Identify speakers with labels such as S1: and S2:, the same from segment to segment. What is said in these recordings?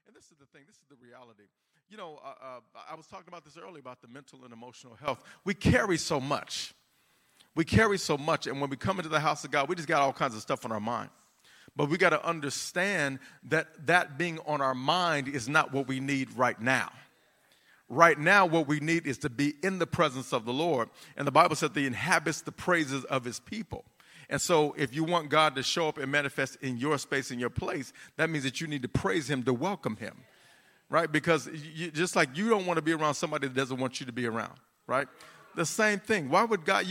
S1: And this is the thing. This is the reality. I was talking about this earlier about the mental and emotional health. We carry so much. We carry so much. And when we come into the house of God, we just got all kinds of stuff on our mind. But we got to understand that being on our mind is not what we need right now. Right now, what we need is to be in the presence of the Lord. And the Bible says that He inhabits the praises of His people. And so if you want God to show up and manifest in your space, in your place, that means that you need to praise Him, to welcome Him, right? Because just like you don't want to be around somebody that doesn't want you to be around, right? The same thing. Why would God,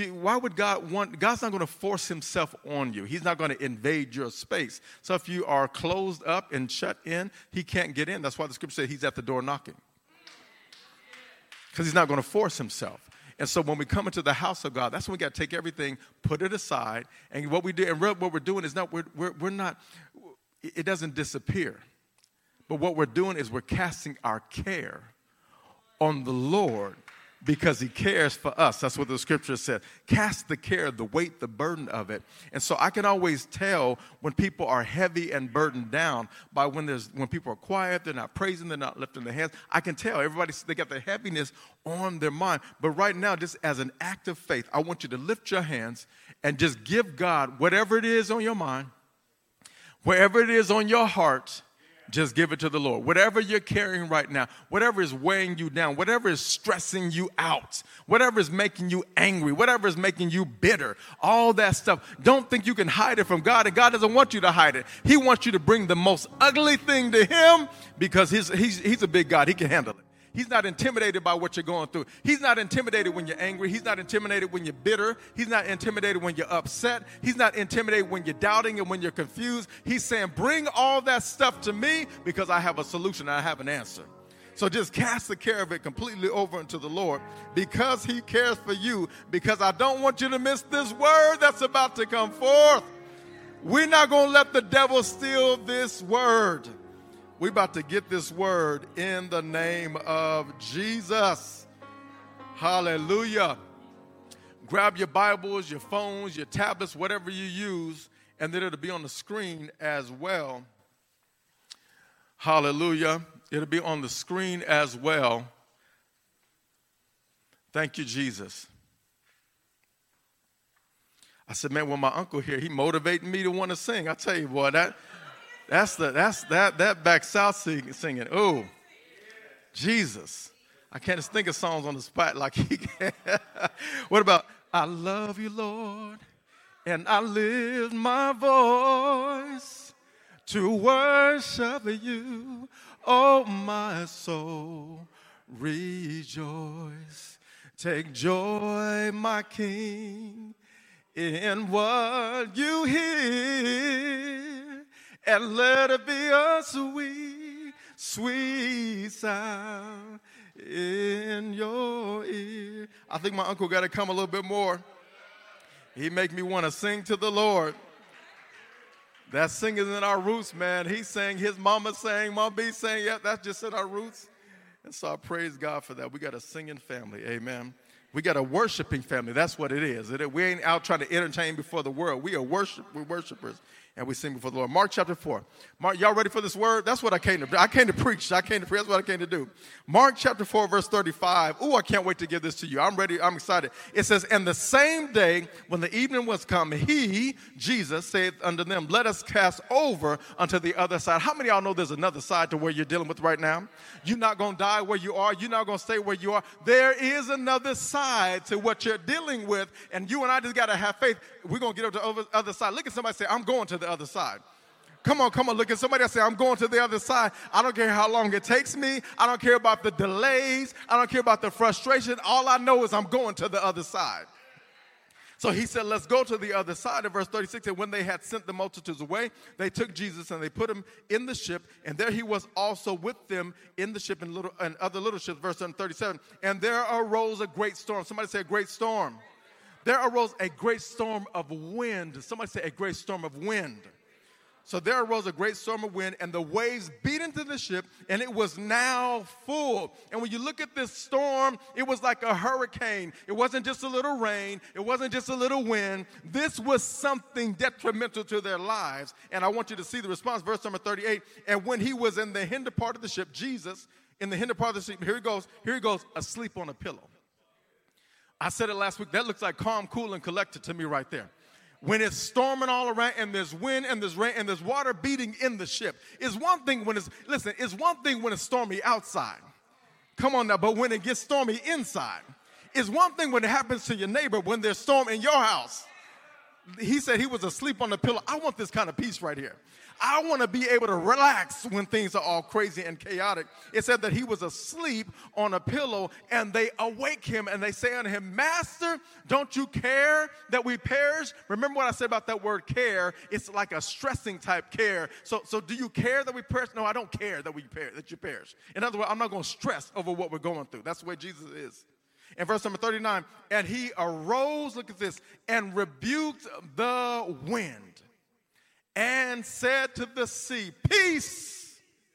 S1: God's not going to force Himself on you. He's not going to invade your space. So if you are closed up and shut in, He can't get in. That's why the scripture says He's at the door knocking. Because He's not going to force Himself. And so when we come into the house of God, that's when we got to take everything, put it aside. And what we do, and what we're doing is we're not, it doesn't disappear. But what we're doing is we're casting our care on the Lord because He cares for us. That's what the scripture said. Cast the care, the weight, the burden of it. And so I can always tell when people are heavy and burdened down by when people are quiet, they're not praising, they're not lifting their hands. I can tell they got the heaviness on their mind. But right now, just as an act of faith, I want you to lift your hands and just give God whatever it is on your mind, wherever it is on your heart. Just give it to the Lord. Whatever you're carrying right now, whatever is weighing you down, whatever is stressing you out, whatever is making you angry, whatever is making you bitter, all that stuff, don't think you can hide it from God, and God doesn't want you to hide it. He wants you to bring the most ugly thing to Him because he's a big God. He can handle it. He's not intimidated by what you're going through. He's not intimidated when you're angry. He's not intimidated when you're bitter. He's not intimidated when you're upset. He's not intimidated when you're doubting and when you're confused. He's saying, bring all that stuff to me because I have a solution and I have an answer. So just cast the care of it completely over into the Lord because He cares for you, because I don't want you to miss this word that's about to come forth. We're not going to let the devil steal this word. We're about to get this word in the name of Jesus. Hallelujah. Grab your Bibles, your phones, your tablets, whatever you use, and then it'll be on the screen as well. Hallelujah. It'll be on the screen as well. Thank you, Jesus. I said, man, when my uncle here, he motivated me to want to sing. I tell you, boy, that back south singing. Oh, Jesus. I can't just think of songs on the spot like he can. What about, I love you, Lord, and I lift my voice to worship you. Oh, my soul, rejoice. Take joy, my King, in what you hear. And let it be a sweet, sweet sound in your ear. I think my uncle got to come a little bit more. He make me want to sing to the Lord. That singing in our roots, man. He sang, his mama sang, Mom B sang. Yeah, that's just in our roots. And so I praise God for that. We got a singing family. Amen. We got a worshiping family. That's what it is. We ain't out trying to entertain before the world. We're worshipers. And we sing before the Lord. Mark chapter 4. Mark, y'all ready for this word? That's what I came to do. I came to preach. That's what I came to do. Mark chapter 4, verse 35. Oh, I can't wait to give this to you. I'm ready. I'm excited. It says, and the same day when the evening was come, He, Jesus, said unto them, let us cast over unto the other side. How many of y'all know there's another side to where you're dealing with right now? You're not going to die where you are. You're not going to stay where you are. There is another side to what you're dealing with. And you and I just got to have faith. We're going to get over to the other side. Look at somebody say, I'm going to the other side. Come on, look at somebody else say, I'm going to the other side. I don't care how long it takes me. I don't care about the delays. I don't care about the frustration. All I know is I'm going to the other side. So He said, let's go to the other side. In verse 36, and when they had sent the multitudes away, they took Jesus and they put Him in the ship, and there He was also with them in the ship and other little ships. Verse 37, and there arose a great storm. Somebody say a great storm. There arose a great storm of wind. Somebody say a great storm of wind. So there arose a great storm of wind, and the waves beat into the ship, and it was now full. And when you look at this storm, it was like a hurricane. It wasn't just a little rain. It wasn't just a little wind. This was something detrimental to their lives. And I want you to see the response, verse number 38. And when he was in the hinder part of the ship, Jesus, in the hinder part of the ship, here he goes, asleep on a pillow. I said it last week. That looks like calm, cool, and collected to me right there. When it's storming all around and there's wind and there's rain and there's water beating in the ship. It's one thing when it's stormy outside. Come on now, but when it gets stormy inside. It's one thing when it happens to your neighbor when there's storm in your house. He said he was asleep on the pillow. I want this kind of peace right here. I want to be able to relax when things are all crazy and chaotic. It said that he was asleep on a pillow, and they awake him, and they say unto him, Master, don't you care that we perish? Remember what I said about that word care? It's like a stressing type care. So do you care that we perish? No, I don't care that you perish. In other words, I'm not going to stress over what we're going through. That's the way Jesus is. In verse number 39, and he arose, look at this, and rebuked the wind and said to the sea, peace,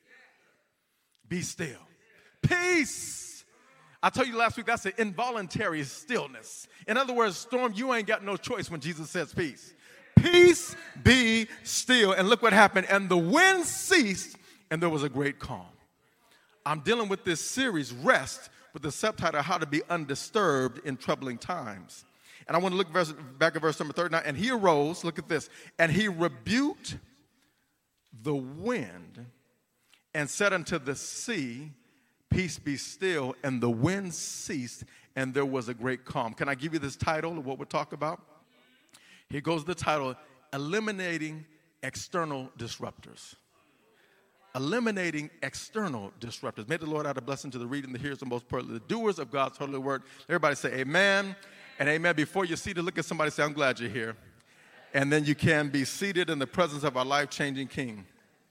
S1: be still. Peace. I told you last week that's an involuntary stillness. In other words, storm, you ain't got no choice when Jesus says peace. Peace, be still. And look what happened. And the wind ceased, and there was a great calm. I'm dealing with this series, Rest, with the subtitle, How to Be Undisturbed in Troubling Times. And I want to look back at verse number 39. And he arose, look at this, and he rebuked the wind and said unto the sea, peace be still. And the wind ceased, and there was a great calm. Can I give you this title of what we're talking about? Here goes the title, Eliminating External Disruptors. Eliminating external disruptors. May the Lord add a blessing to the reading, the hearers, and most importantly, the doers of God's holy word. Everybody say amen and amen. Before you're seated, look at somebody and say, I'm glad you're here. And then you can be seated in the presence of our life-changing King.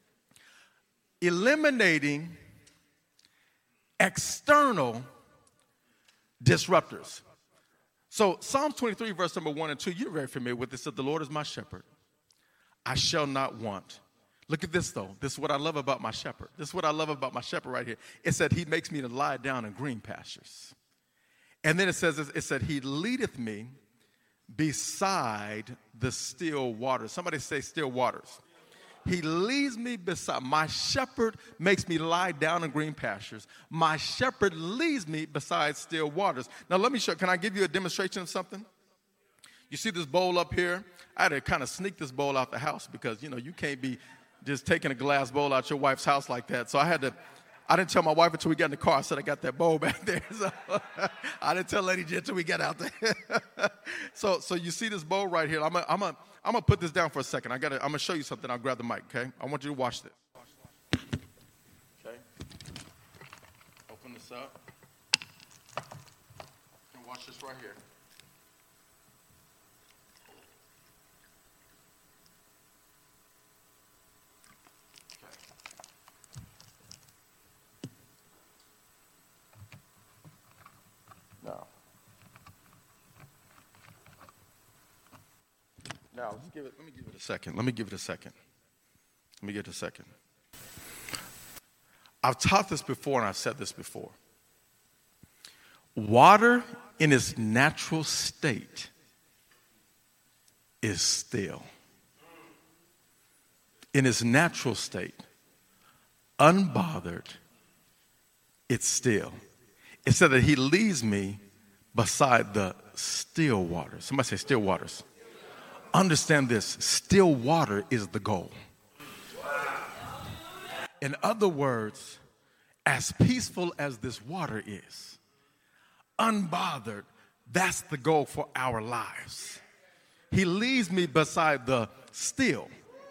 S1: Eliminating external disruptors. So Psalms 23, verse number 1 and 2, you're very familiar with this. It said, the Lord is my shepherd. I shall not want. Look at this, though. This is what I love about my shepherd. This is what I love about my shepherd right here. It said he makes me to lie down in green pastures. And then it said he leadeth me beside the still waters. Somebody say still waters. He leads me beside. My shepherd makes me lie down in green pastures. My shepherd leads me beside still waters. Now let me show. Can I give you a demonstration of something? You see this bowl up here? I had to kind of sneak this bowl out the house because, you can't be just taking a glass bowl out your wife's house like that. So I didn't tell my wife until we got in the car. I said I got that bowl back there. So I didn't tell Lady Jen until we got out there. So you see this bowl right here. I'm gonna put this down for a second. I'm gonna show you something. I'll grab the mic, okay? I want you to watch this. Okay. Open this up. And watch this right here. Now, let me give it a second. I've taught this before and I've said this before. Water in its natural state is still. In its natural state, unbothered, it's still. It said that he leads me beside the still waters. Somebody say still waters. Understand this, still water is the goal. In other words, as peaceful as this water is, unbothered, that's the goal for our lives. He leads me beside the still.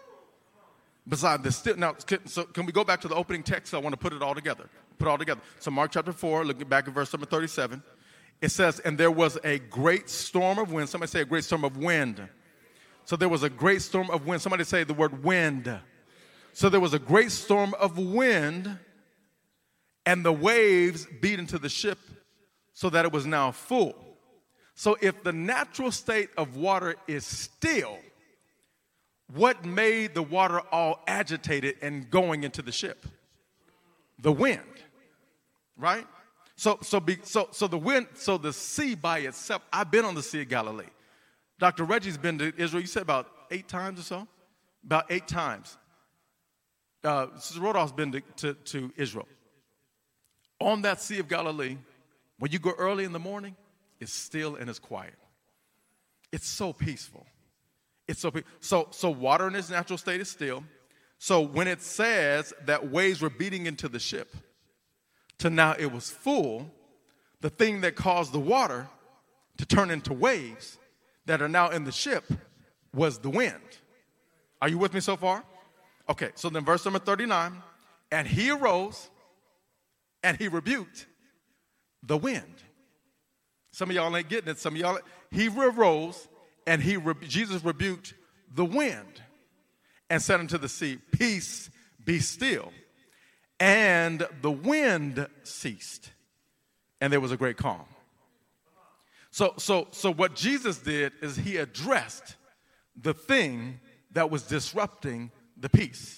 S1: Now, so can we go back to the opening text? I want to put it all together. So Mark chapter 4, looking back at verse number 37, it says, and there was a great storm of wind. Somebody say a great storm of wind. So there was a great storm of wind. Somebody say the word wind. So there was a great storm of wind, and the waves beat into the ship so that it was now full. So if the natural state of water is still, What made the water all agitated and going into the ship? The wind, right? So the wind, so the sea by itself. I've been on the Sea of Galilee. Dr. Reggie's been to Israel. You said about 8 times or so? About 8 times. Sister Rodolph's been to Israel. On that Sea of Galilee, when you go early in the morning, it's still and it's quiet. It's so peaceful. It's so water in its natural state is still. So when it says that waves were beating into the ship, to now it was full, the thing that caused the water to turn into waves that are now in the ship was the wind. Are you with me so far? Okay, so then verse number 39, and he arose and he rebuked the wind. Some of y'all ain't getting it. Some of y'all, he arose and Jesus rebuked the wind and said unto the sea, peace, be still. And the wind ceased, and there was a great calm. So what Jesus did is he addressed the thing that was disrupting the peace.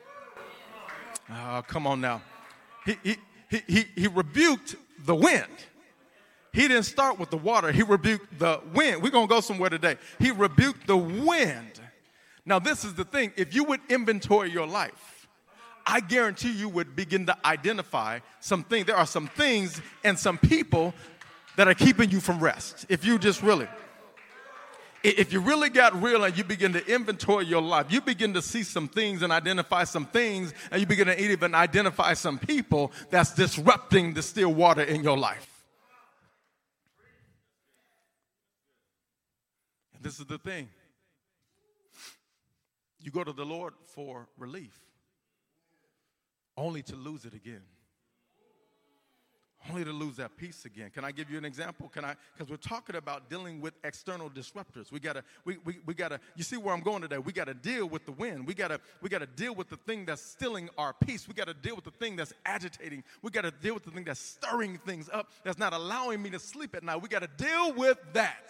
S1: Oh, come on now. He rebuked the wind. He didn't start with the water. He rebuked the wind. We're going to go somewhere today. He rebuked the wind. Now, this is the thing. If you would inventory your life, I guarantee you would begin to identify some things. There are some things and some people that are keeping you from rest. If you really got real and you begin to inventory your life, you begin to see some things and identify some things, and you begin to even identify some people that's disrupting the still water in your life. And this is the thing. You go to the Lord for relief, only to lose it again. Only to lose that peace again. Can I give you an example? Because we're talking about dealing with external disruptors. We gotta, you see where I'm going today. We gotta deal with the wind. We gotta deal with the thing that's stealing our peace. We gotta deal with the thing that's agitating. We gotta deal with the thing that's stirring things up, that's not allowing me to sleep at night. We gotta deal with that.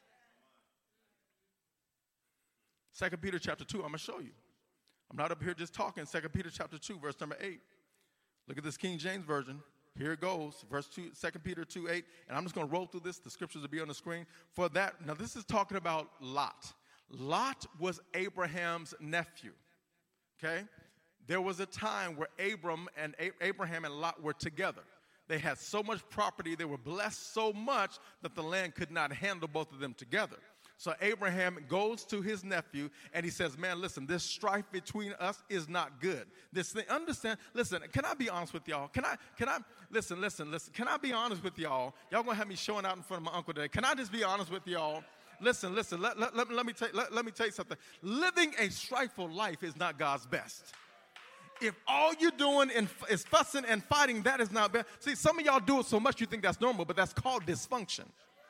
S1: 2 Peter chapter 2, I'm gonna show you. I'm not up here just talking. 2 Peter chapter 2, verse number 8. Look at this King James Version. Here it goes, verse 2, 2 Peter 2:8, and I'm just going to roll through this. The scriptures will be on the screen. For that, now this is talking about Lot. Lot was Abraham's nephew, okay? There was a time where Abraham and Lot were together. They had so much property, they were blessed so much that the land could not handle both of them together. So Abraham goes to his nephew and he says, man, listen, this strife between us is not good. This thing, understand, listen, can I be honest with y'all? Can I, listen, can I be honest with y'all? Y'all gonna have me showing out in front of my uncle today. Can I just be honest with y'all? Listen, let me tell you something. Living a strifeful life is not God's best. If all you're doing is fussing and fighting, that is not bad. See, some of y'all do it so much you think that's normal, but that's called dysfunction.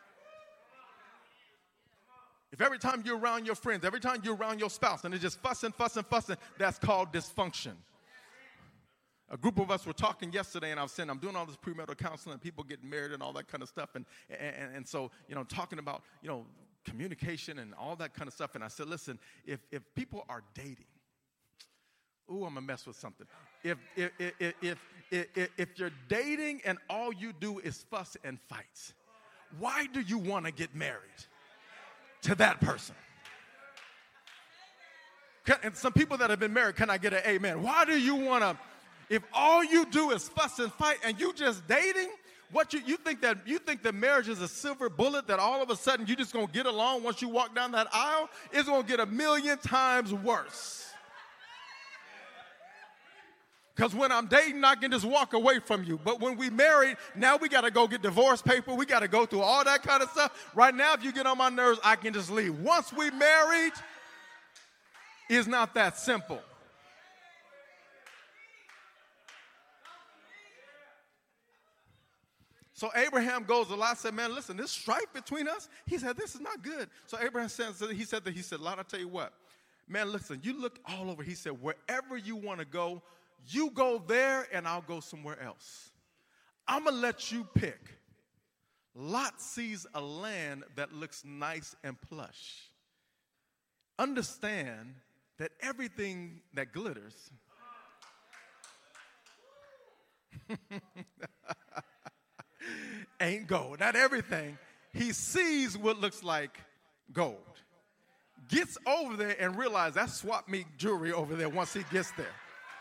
S1: If every time you're around your friends, every time you're around your spouse, and it's just fussing, that's called dysfunction. A group of us were talking yesterday, and I was saying, I'm doing all this premarital counseling, and people getting married and all that kind of stuff. And so, talking about, communication and all that kind of stuff. And I said, listen, if people are dating, I'm going to mess with something. If you're dating and all you do is fuss and fight, why do you want to get married to that person? And some people that have been married, can I get an amen? Why do you want to, if all you do is fuss and fight and you just dating, what you think that marriage is a silver bullet that all of a sudden you just going to get along once you walk down that aisle? It's going to get 1,000,000 times worse. Because when I'm dating, I can just walk away from you. But when we married, now we got to go get divorce paper. We got to go through all that kind of stuff. Right now, if you get on my nerves, I can just leave. Once we married, it's not that simple. So Abraham goes to Lot and said, man, listen, this strife between us, he said, this is not good. So Abraham said, Lot, I'll tell you what. Man, listen, you look all over. He said, wherever you want to go, you go there and I'll go somewhere else. I'm going to let you pick. Lot sees a land that looks nice and plush. Understand that everything that glitters ain't gold. Not everything. He sees what looks like gold. Gets over there and realizes that's swap meet jewelry over there once he gets there.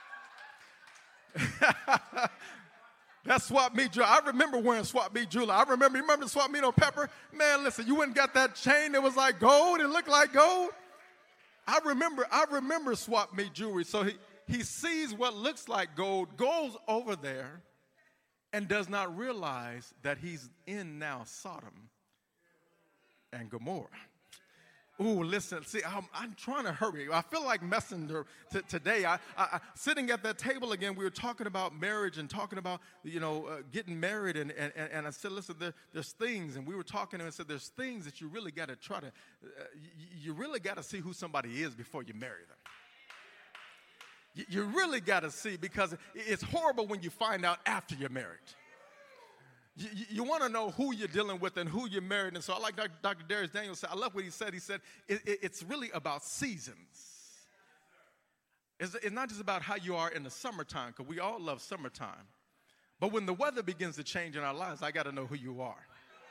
S1: That's swap meet jewelry. I remember wearing swap meet jewelry. You remember the swap meet on Pepper? Man, listen, you went and got that chain that was like gold. It looked like gold. I remember swap meet jewelry. So he sees what looks like gold, goes over there, and does not realize that he's in now Sodom and Gomorrah. Ooh, listen, see, I'm trying to hurry. I feel like messenger today. I sitting at that table again, we were talking about marriage and talking about, getting married. And I said, listen, there's things. And we were talking and I said, there's things that you really got to try to, you really got to see who somebody is before you marry them. You really got to see, because it's horrible when you find out after you're married. You want to know who you're dealing with and who you're married. And so I like Dr. Darius Daniels said, I love what he said. He said, it's really about seasons. It's not just about how you are in the summertime, because we all love summertime. But when the weather begins to change in our lives, I got to know who you are.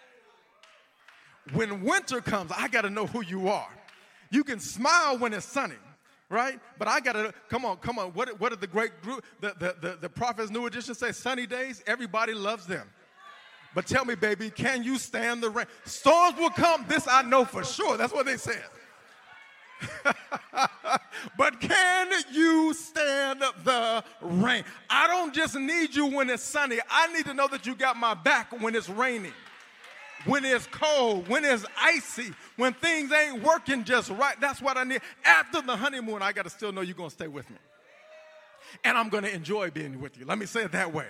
S1: When winter comes, I got to know who you are. You can smile when it's sunny, right? But I got to, come on. What did the great group, the Prophets New Edition say? Sunny days, everybody loves them. But tell me, baby, can you stand the rain? Storms will come. This I know for sure. That's what they said. But can you stand the rain? I don't just need you when it's sunny. I need to know that you got my back when it's raining, when it's cold, when it's icy, when things ain't working just right. That's what I need. After the honeymoon, I got to still know you're going to stay with me. And I'm going to enjoy being with you. Let me say it that way.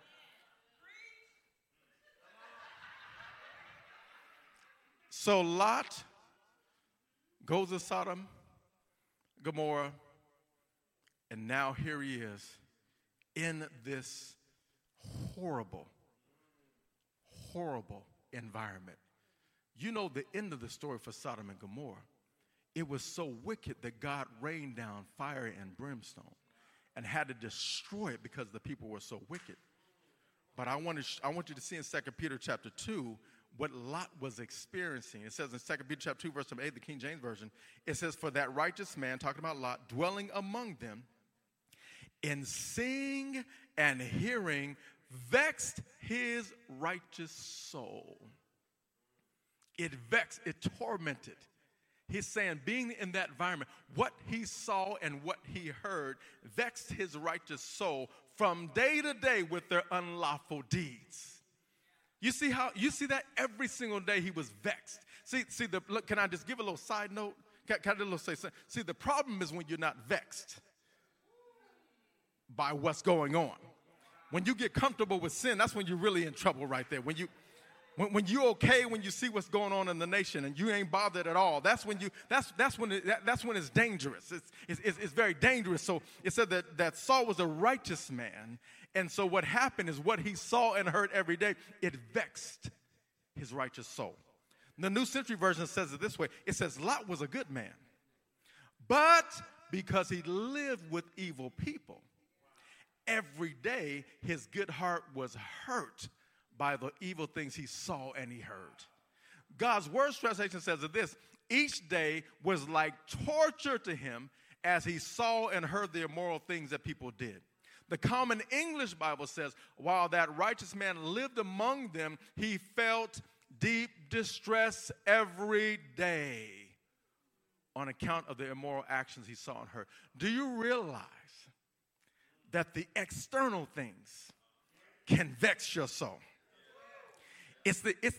S1: So Lot goes to Sodom, Gomorrah, and now here he is in this horrible, horrible environment. You know the end of the story for Sodom and Gomorrah. It was so wicked that God rained down fire and brimstone and had to destroy it because the people were so wicked. But I want you to see in 2 Peter chapter 2 what Lot was experiencing. It says in 2 Peter chapter 2, verse 8, the King James Version, it says, for that righteous man, talking about Lot, dwelling among them, in seeing and hearing, vexed his righteous soul. It vexed, it tormented. He's saying being in that environment, what he saw and what he heard vexed his righteous soul from day to day with their unlawful deeds. You see that every single day he was vexed. Look, can I just give a little side note? Can I do a little say something? See, the problem is when you're not vexed by what's going on. When you get comfortable with sin, that's when you're really in trouble right there. When you're okay, when you see what's going on in the nation and you ain't bothered at all, that's when it's dangerous. It's very dangerous. So it said that Saul was a righteous man. And so what happened is what he saw and heard every day, it vexed his righteous soul. The New Century Version says it this way. It says Lot was a good man, but because he lived with evil people, every day his good heart was hurt by the evil things he saw and he heard. God's Word translation says that this, each day was like torture to him as he saw and heard the immoral things that people did. The Common English Bible says, while that righteous man lived among them, he felt deep distress every day on account of the immoral actions he saw and heard. Do you realize that the external things can vex your soul? So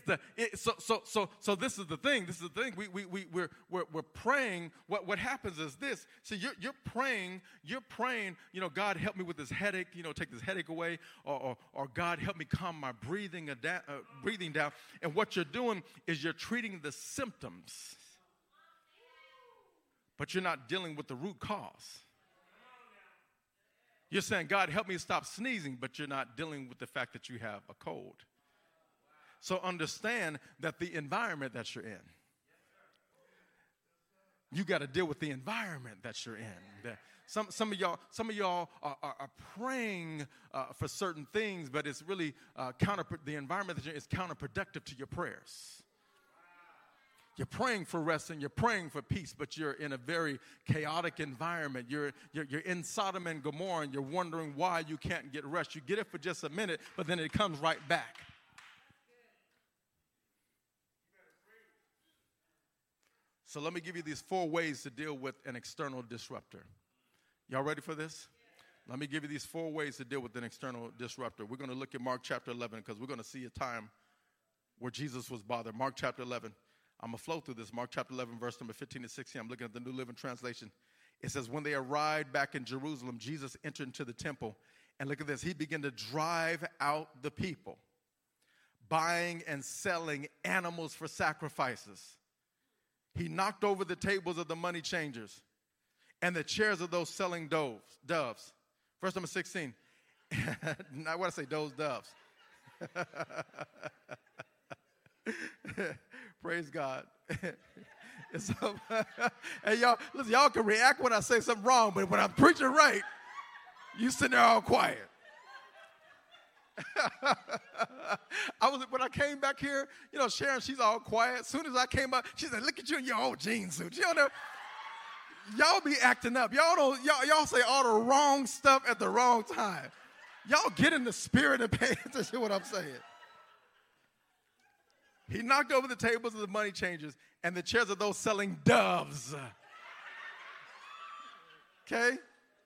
S1: this is the thing. This is the thing. We're praying. What happens is this. So you're praying. God help me with this headache. Take this headache away, or God help me calm my breathing down. And what you're doing is you're treating the symptoms, but you're not dealing with the root cause. You're saying, God help me stop sneezing, but you're not dealing with the fact that you have a cold. So understand that the environment that you're in, You got to deal with the environment that you're in. Some of y'all are praying for certain things, but it's really the environment that you're in is counterproductive to your prayers. You're praying for rest and you're praying for peace, but you're in a very chaotic environment. You're in Sodom and Gomorrah, and you're wondering why you can't get rest. You get it for just a minute, but then it comes right back. So let me give you these 4 ways to deal with an external disruptor. Y'all ready for this? Let me give you these 4 ways to deal with an external disruptor. We're going to look at Mark chapter 11 because we're going to see a time where Jesus was bothered. Mark chapter 11. I'm going to flow through this. Mark chapter 11, verse number 15 to 16. I'm looking at the New Living Translation. It says, when they arrived back in Jerusalem, Jesus entered into the temple. And look at this. He began to drive out the people, buying and selling animals for sacrifices. He knocked over the tables of the money changers and the chairs of those selling doves. Verse number 16. Now, what I say, doves. Praise God. So, hey, y'all, listen, y'all can react when I say something wrong, but when I'm preaching right, you sit there all quiet. When I came back here, Sharon, she's all quiet. As soon as I came up, she said, look at you in your old jean suit. Y'all be acting up. Y'all say all the wrong stuff at the wrong time. Y'all get in the spirit and pay attention to what I'm saying. He knocked over the tables of the money changers and the chairs of those selling doves. Okay?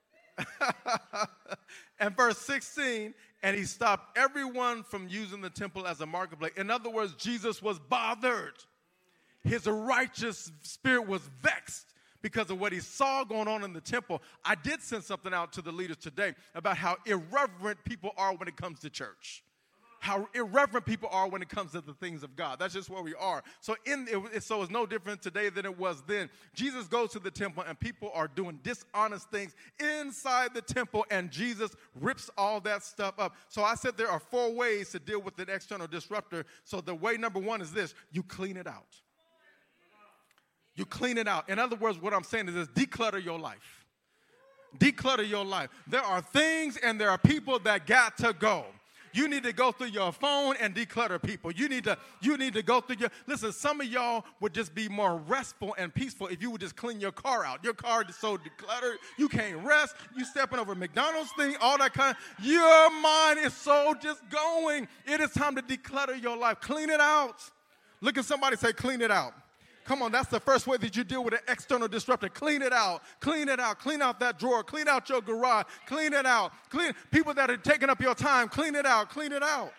S1: And verse 16, and he stopped everyone from using the temple as a marketplace. In other words, Jesus was bothered. His righteous spirit was vexed because of what he saw going on in the temple. I did send something out to the leaders today about how irreverent people are when it comes to church. How irreverent people are when it comes to the things of God. That's just where we are. So it's no different today than it was then. Jesus goes to the temple and people are doing dishonest things inside the temple, and Jesus rips all that stuff up. So I said there are 4 ways to deal with an external disruptor. So the way number 1 is this: you clean it out. You clean it out. In other words, what I'm saying is this: declutter your life. Declutter your life. There are things and there are people that got to go. You need to go through your phone and declutter people. You need to go through listen, some of y'all would just be more restful and peaceful if you would just clean your car out. Your car is so decluttered, you can't rest. You stepping over McDonald's thing, all that kind of, your mind is so just going. It is time to declutter your life. Clean it out. Look at somebody, say, clean it out. Come on, that's the first way that you deal with an external disruptor. Clean it out. Clean it out. Clean out that drawer. Clean out your garage. Clean it out. People that are taking up your time, clean it out. Clean it out.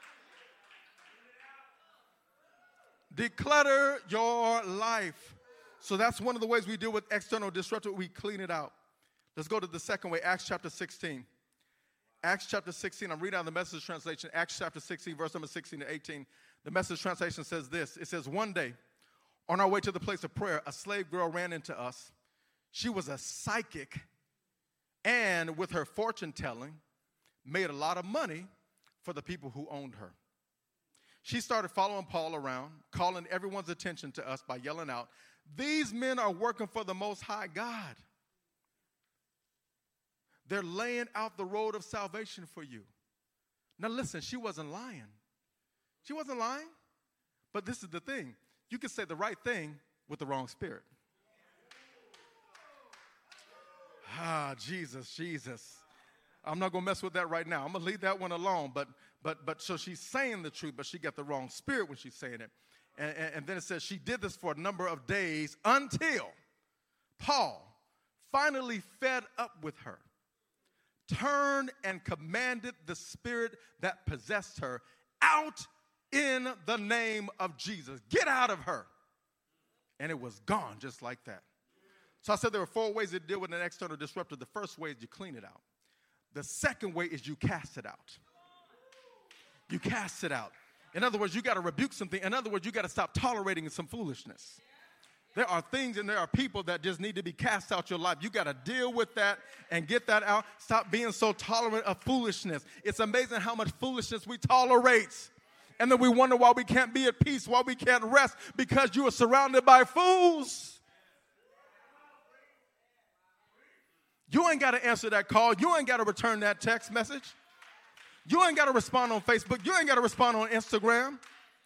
S1: Declutter your life. So that's one of the ways we deal with external disruptor. We clean it out. Let's go to the second way, Acts chapter 16. Acts chapter 16, I'm reading out the Message translation. Acts chapter 16, verse number 16 to 18. The Message translation says this. It says, one day, on our way to the place of prayer, a slave girl ran into us. She was a psychic and with her fortune telling, made a lot of money for the people who owned her. She started following Paul around, calling everyone's attention to us by yelling out, "These men are working for the Most High God. They're laying out the road of salvation for you." Now listen, she wasn't lying. She wasn't lying. But this is the thing. You can say the right thing with the wrong spirit. Jesus. I'm not going to mess with that right now. I'm going to leave that one alone. But so she's saying the truth, but she got the wrong spirit when she's saying it. And then it says she did this for a number of days until Paul finally fed up with her, turned and commanded the spirit that possessed her out in the name of Jesus. Get out of her. And it was gone just like that. So I said there were 4 ways to deal with an external disruptor. The first way is you clean it out. The second way is you cast it out. You cast it out. In other words, you got to rebuke something. In other words, you got to stop tolerating some foolishness. There are things and there are people that just need to be cast out your life. You got to deal with that and get that out. Stop being so tolerant of foolishness. It's amazing how much foolishness we tolerate. And then we wonder why we can't be at peace, why we can't rest, because you are surrounded by fools. You ain't got to answer that call. You ain't got to return that text message. You ain't got to respond on Facebook. You ain't got to respond on Instagram.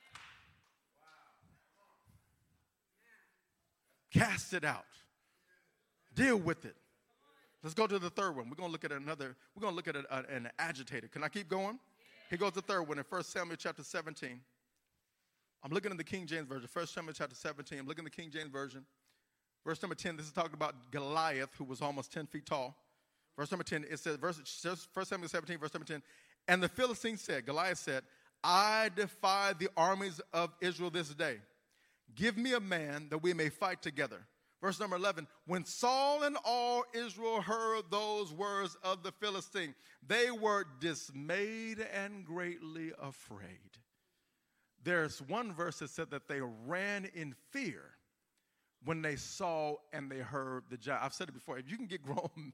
S1: Cast it out. Deal with it. Let's go to the third one. We're going to look at an agitator. Can I keep going? Here goes the third one in 1 Samuel chapter 17. I'm looking in the King James Version. 1 Samuel chapter 17. I'm looking in the King James Version. Verse number 10, this is talking about Goliath, who was almost 10 feet tall. Verse number 10, it says, 1 Samuel 17, verse number 10, and the Philistine said, Goliath said, I defy the armies of Israel this day. Give me a man that we may fight together. Verse number 11, when Saul and all Israel heard those words of the Philistine, they were dismayed and greatly afraid. There's one verse that said that they ran in fear when they saw and they heard the giant. I've said it before. If you can get grown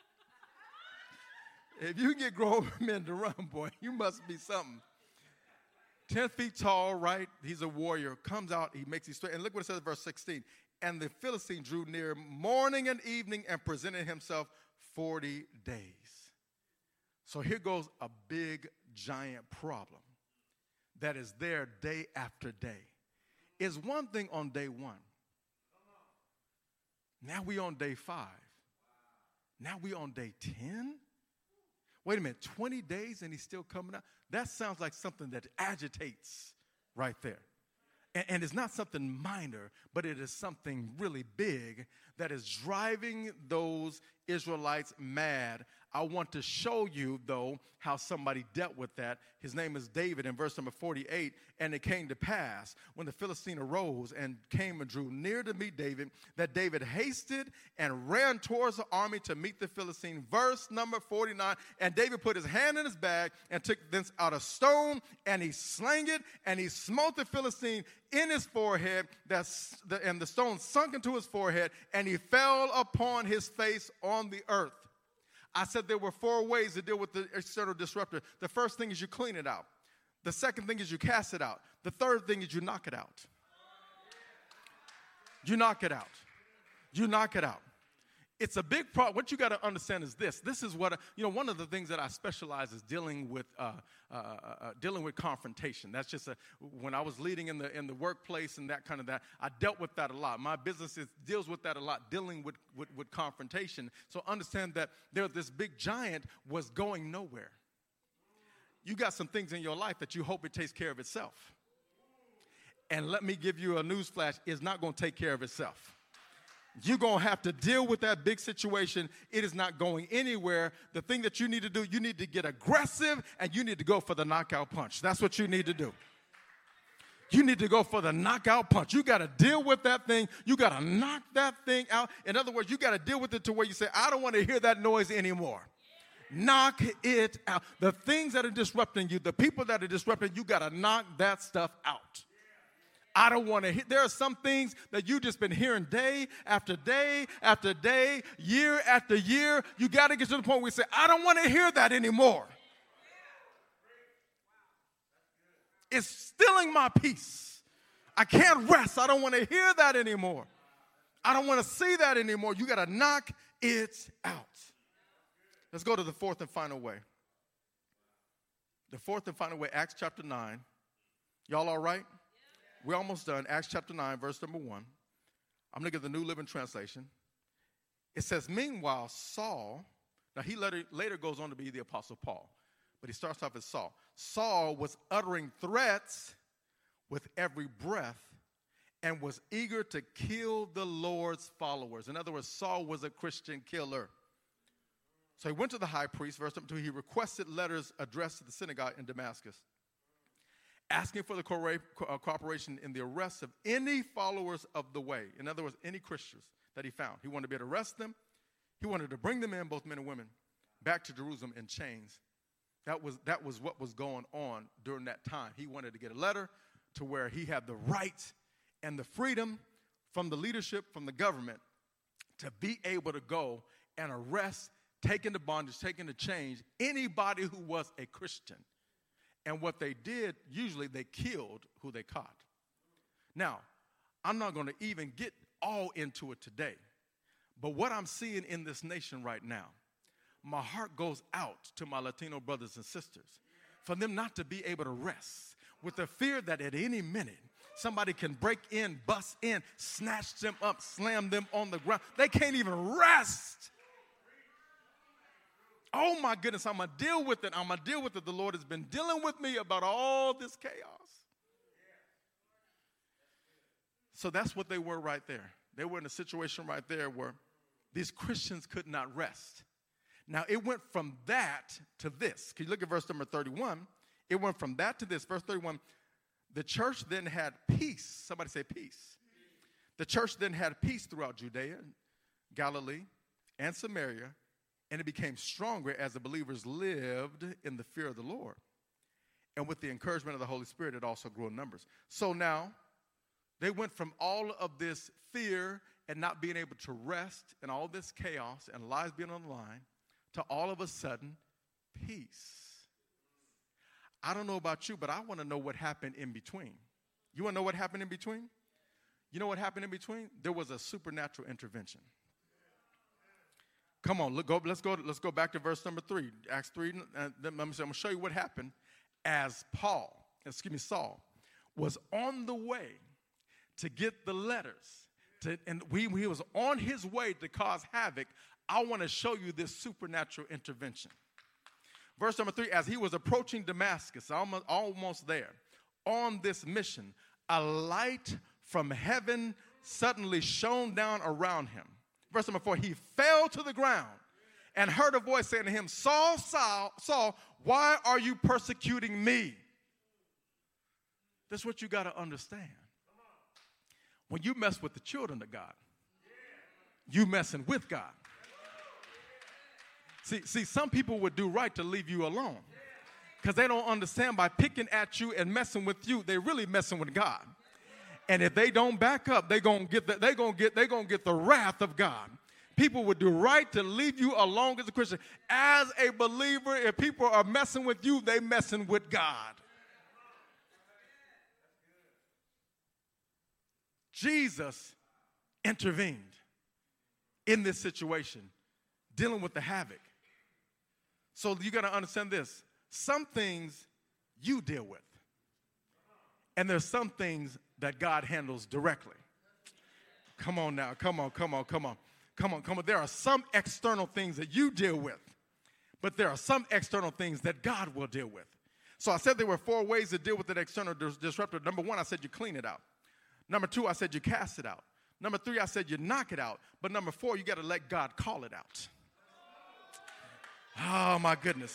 S1: men to run, boy, you must be something. 10 feet tall, right? He's a warrior. Comes out, he makes these straight. And look what it says in verse 16. And the Philistine drew near morning and evening and presented himself 40 days. So here goes a big, giant problem that is there day after day. It's one thing on day one. Now we on day 5. Now we on day 10. Wait a minute, 20 days and he's still coming out? That sounds like something that agitates right there. And it's not something minor, but it is something really big that is driving those Israelites mad. I want to show you, though, how somebody dealt with that. His name is David in verse number 48. And it came to pass when the Philistine arose and came and drew near to meet David, that David hasted and ran towards the army to meet the Philistine. Verse number 49, and David put his hand in his bag and took thence out a stone, and he slang it, and he smote the Philistine in his forehead, and the stone sunk into his forehead, and he fell upon his face on the earth. I said there were 4 ways to deal with the external disruptor. The first thing is you clean it out. The second thing is you cast it out. The third thing is you knock it out. You knock it out. You knock it out. It's a big problem. What you got to understand is this. This is what, one of the things that I specialize is dealing with confrontation. That's just when I was leading in the workplace and that kind of that, I dealt with that a lot. My business deals with that a lot, dealing with confrontation. So understand that this big giant was going nowhere. You got some things in your life that you hope it takes care of itself. And let me give you a news flash, it's not going to take care of itself. You're going to have to deal with that big situation. It is not going anywhere. The thing that you need to do, you need to get aggressive and you need to go for the knockout punch. That's what you need to do. You need to go for the knockout punch. You got to deal with that thing. You got to knock that thing out. In other words, you got to deal with it to where you say, I don't want to hear that noise anymore. Knock it out. The things that are disrupting you, the people that are disrupting you, got to knock that stuff out. I don't want to hear. There are some things that you've just been hearing day after day after day, year after year. You got to get to the point where you say, I don't want to hear that anymore. It's stealing my peace. I can't rest. I don't want to hear that anymore. I don't want to see that anymore. You got to knock it out. Let's go to the fourth and final way. The fourth and final way, Acts chapter 9. Y'all all right? We're almost done. Acts chapter 9, verse number 1. I'm looking at the New Living Translation. It says, meanwhile, Saul, now he later goes on to be the Apostle Paul, but he starts off as Saul. Saul was uttering threats with every breath and was eager to kill the Lord's followers. In other words, Saul was a Christian killer. So he went to the high priest, verse number 2. He requested letters addressed to the synagogue in Damascus, asking for the cooperation in the arrest of any followers of the way. In other words, any Christians that he found. He wanted to be able to arrest them. He wanted to bring them in, both men and women, back to Jerusalem in chains. That was what was going on during that time. He wanted to get a letter to where he had the right and the freedom from the leadership, from the government, to be able to go and arrest, take into bondage, take into chains anybody who was a Christian. And what they did, usually they killed who they caught. Now, I'm not going to even get all into it today, But what I'm seeing in this nation right now, my heart goes out to my Latino brothers and sisters for them not to be able to rest with the fear that at any minute somebody can break in, bust in, snatch them up, slam them on the ground. They can't even rest. Oh my goodness, I'm going to deal with it. I'm going to deal with it. The Lord has been dealing with me about all this chaos. So that's what they were right there. They were in a situation right there where these Christians could not rest. Now, it went from that to this. Can you look at verse number 31? It went from that to this. Verse 31, the church then had peace. Somebody say peace. The church then had peace throughout Judea, Galilee, and Samaria, and it became stronger as the believers lived in the fear of the Lord. And with the encouragement of the Holy Spirit, it also grew in numbers. So now, they went from all of this fear and not being able to rest and all this chaos and lives being on the line to all of a sudden peace. I don't know about you, but I want to know what happened in between. You want to know what happened in between? You know what happened in between? There was a supernatural intervention. Come on, let's go back to verse number 3, Acts 3. I'm going to show you what happened as Saul was on the way to get the letters, and he was on his way to cause havoc. I want to show you this supernatural intervention. Verse number 3, as he was approaching Damascus, almost there, on this mission, a light from heaven suddenly shone down around him. Verse number 4, he fell to the ground and heard a voice saying to him, Saul, Saul, Saul, why are you persecuting me? That's what you got to understand. When you mess with the children of God, you messing with God. See, some people would do right to leave you alone because they don't understand by picking at you and messing with you, they're really messing with God. And if they don't back up, they're gonna get the wrath of God. People would do right to leave you alone as a Christian. As a believer, if people are messing with you, they messing with God. Jesus intervened in this situation, dealing with the havoc. So you got to understand this. Some things you deal with, and there's some things that God handles directly. Come on now, come on. There are some external things that you deal with, but there are some external things that God will deal with. So I said there were 4 ways to deal with an external disruptor. Number 1, I said you clean it out. Number 2, I said you cast it out. Number 3, I said you knock it out. But number 4, you got to let God call it out. Oh, my goodness.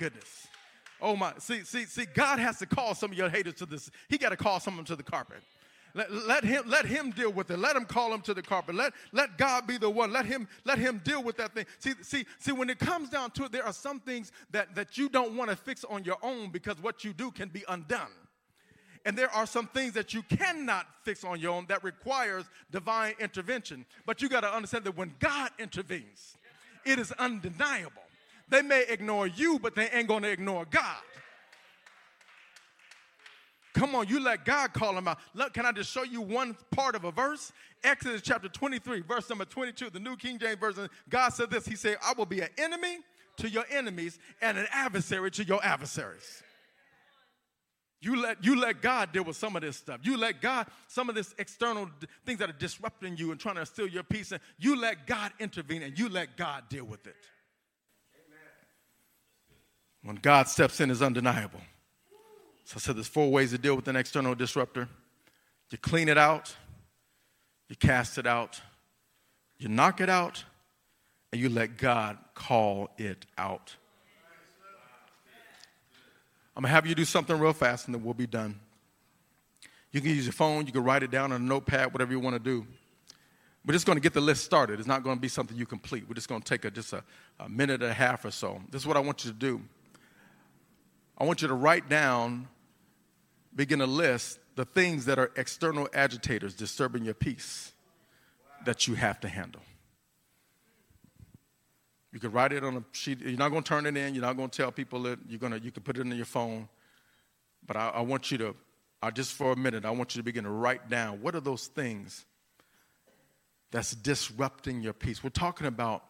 S1: See, God has to call some of your haters to this. He got to call some of them to the carpet. Let him deal with it. Let him call them to the carpet. Let God be the one. Let him deal with that thing. See, when it comes down to it, there are some things that you don't want to fix on your own because what you do can be undone. And there are some things that you cannot fix on your own that requires divine intervention. But you got to understand that when God intervenes, it is undeniable. They may ignore you, but they ain't going to ignore God. Come on, you let God call them out. Look, can I just show you one part of a verse? Exodus chapter 23, verse number 22, the New King James Version. God said this. He said, I will be an enemy to your enemies and an adversary to your adversaries. You let God deal with some of this stuff. You let God, some of this external things that are disrupting you and trying to steal your peace, and you let God intervene and you let God deal with it. Amen. When God steps in, it's undeniable. So I said there's 4 ways to deal with an external disruptor. You clean it out, you cast it out, you knock it out, and you let God call it out. I'm going to have you do something real fast, and then we'll be done. You can use your phone. You can write it down on a notepad, whatever you want to do. We're just going to get the list started. It's not going to be something you complete. We're just going to take just a minute and a half or so. This is what I want you to do. I want you to write down, begin to list the things that are external agitators disturbing your peace that you have to handle. You can write it on a sheet. You're not going to turn it in. You're not going to tell people it. You can put it in your phone. But I want you to, just for a minute, I want you to begin to write down what are those things that's disrupting your peace. We're talking about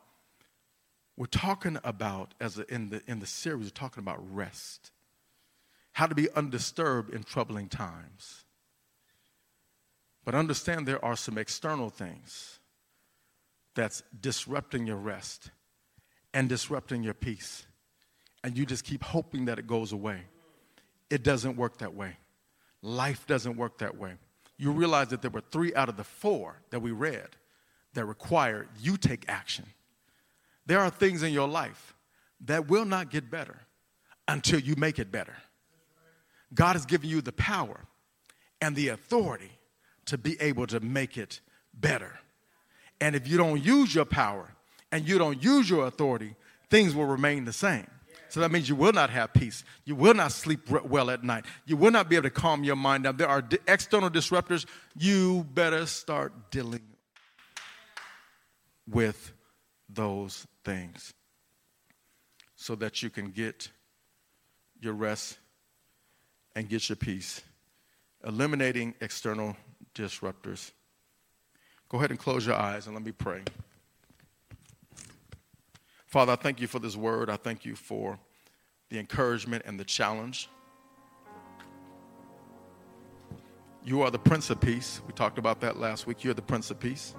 S1: in the series, we're talking about rest. How to be undisturbed in troubling times. But understand there are some external things that's disrupting your rest and disrupting your peace. And you just keep hoping that it goes away. It doesn't work that way. Life doesn't work that way. You realize that there were 3 out of the 4 that we read that require you take action. There are things in your life that will not get better until you make it better. God has given you the power and the authority to be able to make it better. And if you don't use your power and you don't use your authority, things will remain the same. So that means you will not have peace. You will not sleep well at night. You will not be able to calm your mind down. There are external disruptors. You better start dealing with those things so that you can get your rest and get your peace. Eliminating external disruptors. Go ahead and close your eyes and let me pray. Father, I thank you for this word. I thank you for the encouragement and the challenge. You are the Prince of Peace. We talked about that last week. You're the Prince of Peace.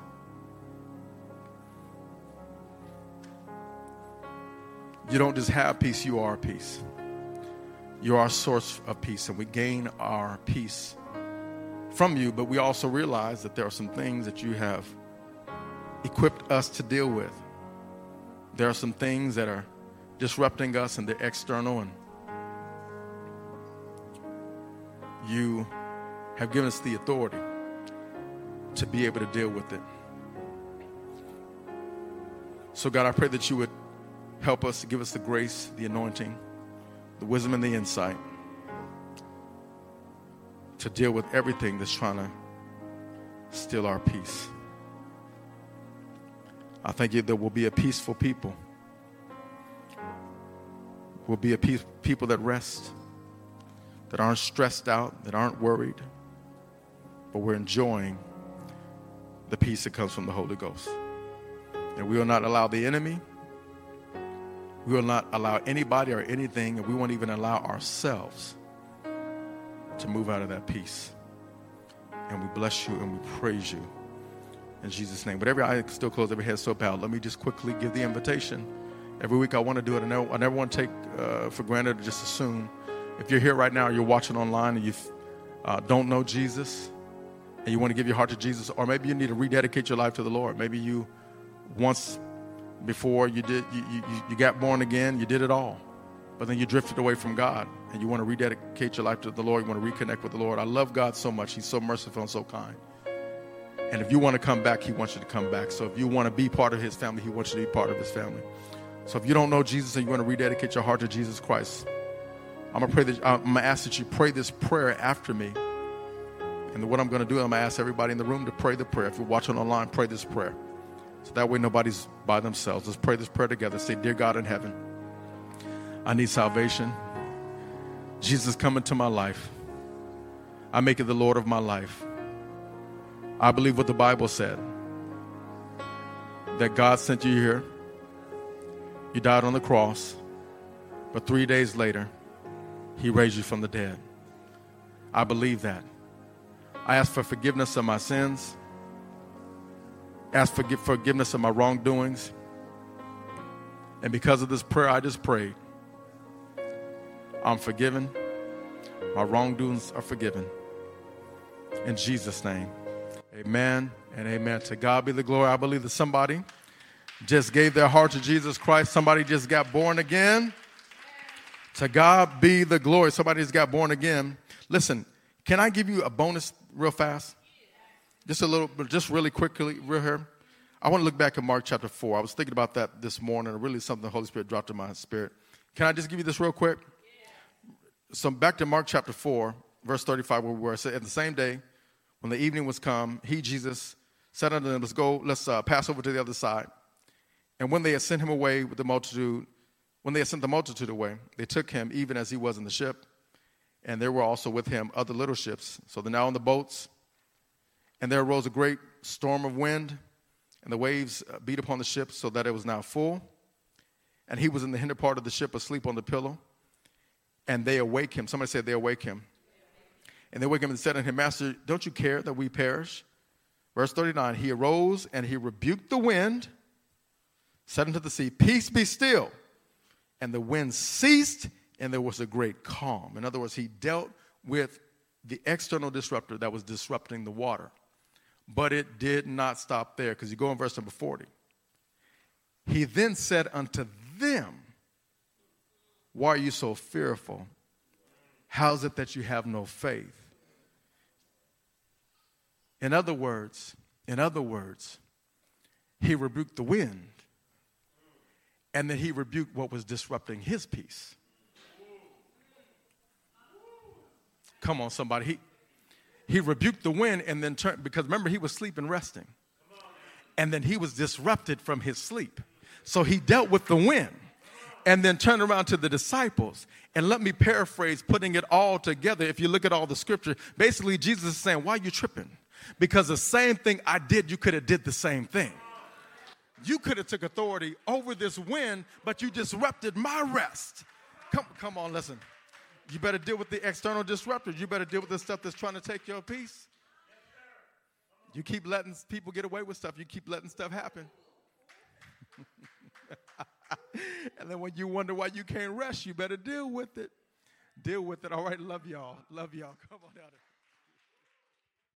S1: You don't just have peace, you are peace. You are our source of peace, and we gain our peace from you, but we also realize that there are some things that you have equipped us to deal with. There are some things that are disrupting us and they're external, and you have given us the authority to be able to deal with it. So God, I pray that you would help us, to give us the grace, the anointing, the wisdom and the insight to deal with everything that's trying to steal our peace. I thank you that we'll be a peaceful people. We'll be a people that rest, that aren't stressed out, that aren't worried, but we're enjoying the peace that comes from the Holy Ghost. And we will not allow the enemy, we will not allow anybody or anything, and we won't even allow ourselves to move out of that peace. And we bless you and we praise you in Jesus' name. But every eye still closed, every head still bowed. Let me just quickly give the invitation. Every week I want to do it. I never want to take for granted or just assume. If you're here right now, or you're watching online, and you don't know Jesus, and you want to give your heart to Jesus, or maybe you need to rededicate your life to the Lord. Maybe you once before you got born again, you did it all, but then you drifted away from God, and you want to rededicate your life to the Lord. You want to reconnect with the Lord. I love God so much. He's so merciful and so kind. And if you want to come back, he wants you to come back. So if you want to be part of his family, he wants you to be part of his family. So if you don't know Jesus and you want to rededicate your heart to Jesus Christ, I'm going to ask that you pray this prayer after me. And what I'm going to do, I'm going to ask everybody in the room to pray the prayer. If you're watching online, pray this prayer. So that way nobody's by themselves. Let's pray this prayer together. Say, dear God in heaven, I need salvation. Jesus, come into my life. I make you the Lord of my life. I believe what the Bible said, that God sent you here. You died on the cross, but 3 days later, he raised you from the dead. I believe that. I ask for forgiveness of my sins. Ask for forgiveness of my wrongdoings. And because of this prayer I just prayed, I'm forgiven. My wrongdoings are forgiven. In Jesus' name, amen and amen. To God be the glory. I believe that somebody just gave their heart to Jesus Christ. Somebody just got born again. To God be the glory. Somebody just got born again. Listen, can I give you a bonus real fast? Just really quickly, real here. I want to look back at Mark chapter 4. I was thinking about that this morning. Really something the Holy Spirit dropped in my spirit. Can I just give you this real quick? So back to Mark chapter 4, verse 35, where we were. It said, "And the same day, when the evening was come, he, Jesus, said unto them, let's pass over to the other side. And when they had sent him away with the multitude, when they had sent the multitude away, they took him even as he was in the ship. And there were also with him other little ships. So they're now on the boats. And there arose a great storm of wind, and the waves beat upon the ship so that it was now full. And he was in the hinder part of the ship asleep on the pillow. And they awake him. Somebody said they awake him. And they wake him and said unto him, Master, don't you care that we perish? Verse 39, he arose and he rebuked the wind, said unto the sea, peace be still. And the wind ceased, and there was a great calm. In other words, he dealt with the external disruptor that was disrupting the water. But it did not stop there, because you go in verse number 40. He then said unto them, why are you so fearful? How is it that you have no faith? In other words, he rebuked the wind, and then he rebuked what was disrupting his peace. Come on, somebody. He rebuked the wind and then turned, because remember, he was sleeping, resting. And then he was disrupted from his sleep. So he dealt with the wind and then turned around to the disciples. And let me paraphrase, putting it all together. If you look at all the scripture, basically Jesus is saying, why are you tripping? Because the same thing I did, you could have did the same thing. You could have took authority over this wind, but you disrupted my rest. Come on, listen. You better deal with the external disruptors. You better deal with the stuff that's trying to take your peace. You keep letting people get away with stuff. You keep letting stuff happen. And then when you wonder why you can't rest, you better deal with it. Deal with it. All right, love y'all. Love y'all. Come on out.